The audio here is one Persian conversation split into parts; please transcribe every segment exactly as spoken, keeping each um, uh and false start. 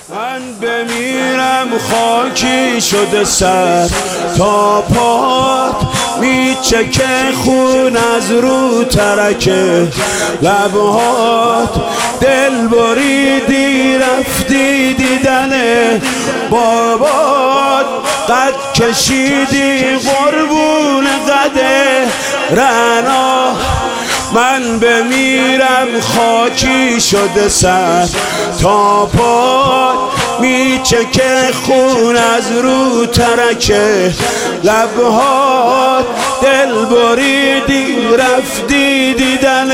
من بمیرم خاکی شده سر تا پات، میچکه خون از رو ترک لبهات. دل بریدی رفتی دیدن بابات، قد کشیدی قربون قد رعنا. من بمیرم خاکی شده سر تا پات، میچکه خون از رو ترک لبهات. دل بریدی رفتی دیدن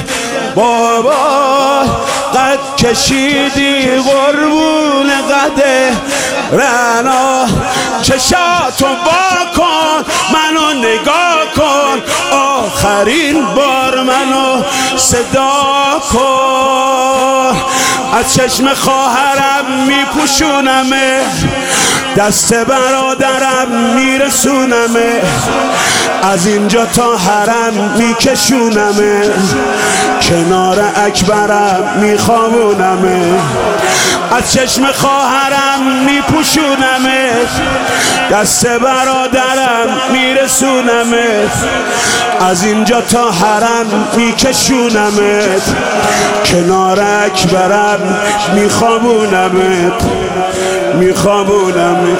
بابات، قد کشیدی قربون قد رعنا. چشاتو با کن منو نگاه کن، آخرین بار منو صدا کن. از چشم خواهرم میپوشونمه، دست برادرم میرسونمه، از اینجا تا حرم میکشونمه، کنار اکبرم میخوابونمه. از چشم خواهرم میپوشونمه، دست برادرم میرسونمه، از اینجا تا حرم میکشونمه، کنار اکبرم میخوابونمه میخوابونمه.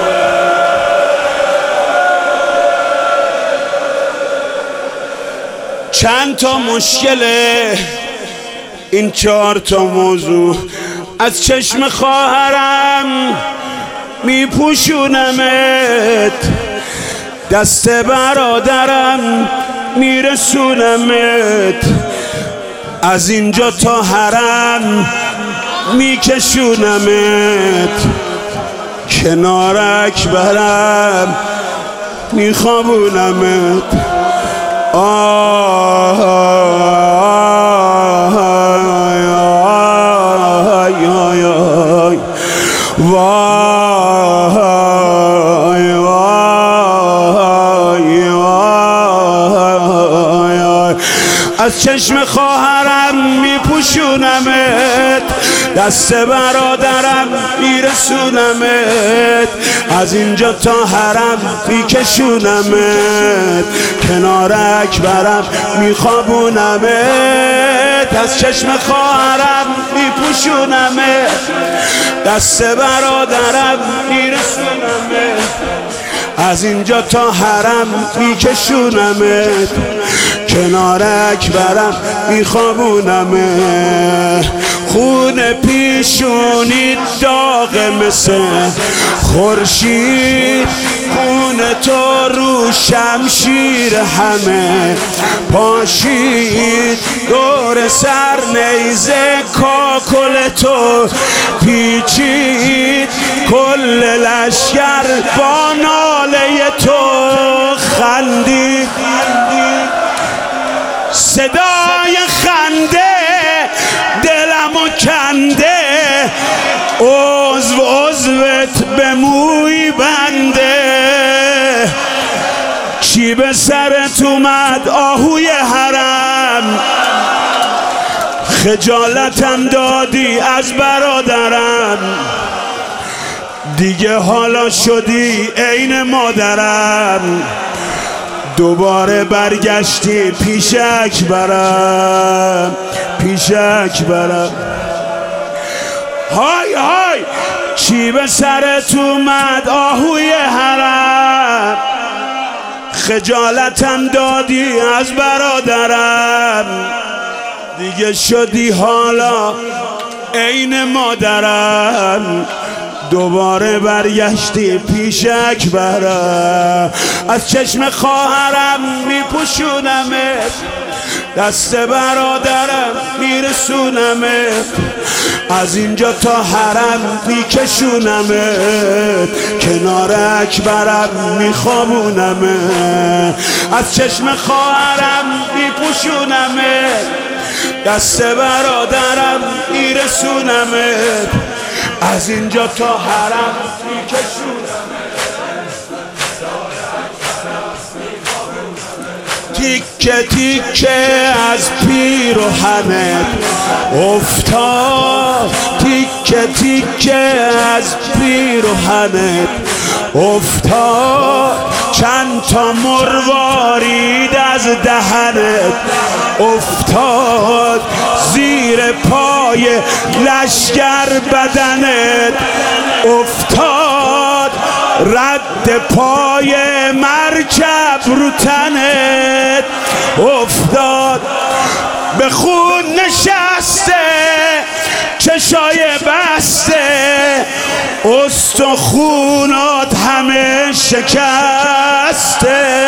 چند تا مشکله این چهار تا موضوع، از چشم خواهرم میپوشونمت، دست برادرم میرسونمت، از اینجا تا حرم میکشونمت، کنار اکبرم میخوابونمت. آه وای وای وای، از چشم خواهرم میپوشونمت، دست برادرم میرسونمت، از اینجا تا حرم میکشونمت، کنار اکبرم میخوابونمت. از چشم خواهرم میپوشونمت، دست برادرم میرسونمت، از اینجا تا حرم میکشونمت، کنار اکبرم میخوابونمت. خون پیشونی داغ مثل خورشید، خون تو رو شمشیر همه پاشید، دور سر نیزه کاکل تو پیچید، کل لشکر با ناله تو خندید. صدای خنده دلمو کنده، عضو عضوت به موی بنده. چی به سرت اومد آهوی حرم، خجالتم دادی از برادرم، دیگه حالا شدی عین مادرم، دوباره برگشتی پیش اکبرم پیش اکبرم. های های چی به سرت اومد آهوی حرم، خجالتم دادی از برادرم، دیگه شدی حالا عین مادرم، دوباره برگشتی پیش اکبرم. از چشم خواهرم میپوشونمت، دست برادرم میرسونمت، از اینجا تا حرم میکشونمت، کنار اکبرم میخوابونمت. از چشم خواهرم میپوشونمت، دست برادرم میرسونمت، از اینجا تا حرم میکشونمت. تیکه تیکه از پیراهنت افتاد، تیکه تیکه تیکه از پیرهنت افتاد، چند تا مروارید از دهنت افتاد، زیر پای لشگر بدنت افتاد، رد پای مرکب رو تنت افتاد، به خون نشسته چشای بسته، استخونات همه شکسته.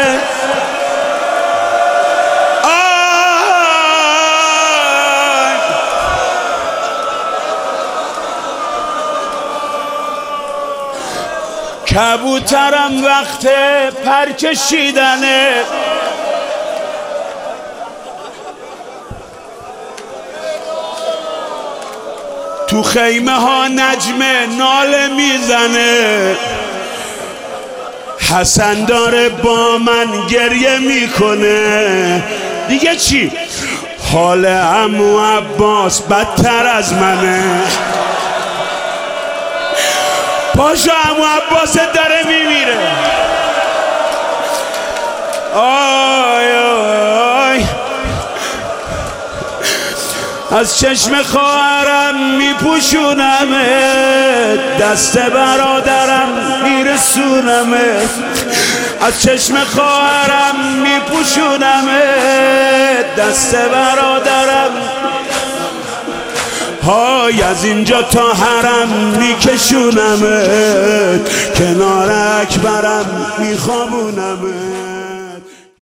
کبوترم وقت پر کشیدنه، تو خیمه ها نجمه ناله میزنه، حسن داره با من گریه میکنه. دیگه چی؟ حال عمو عباس بدتر از منه. پاشو عمو عباس داره میمیره. آی آی از چشم خواهرم میپوشونمه، دست برادرم میرسونمه، از چشم خواهرم میپوشونمه، دست برادرم های از اینجا تا حرم میکشونمه، کنار اکبرم میخوابونمه.